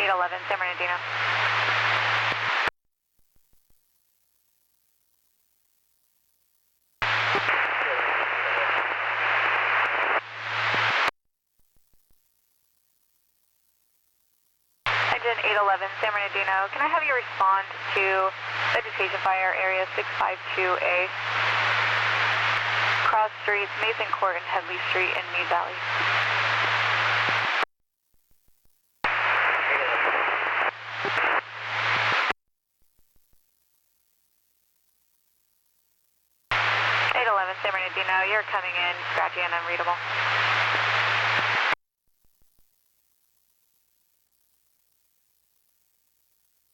811 San Bernardino. Engine 811 San Bernardino, can I have you respond to vegetation fire area 652A, cross streets Mason Court and Headley Street in Mead Valley? San Bernardino, you're coming in, scratchy and unreadable.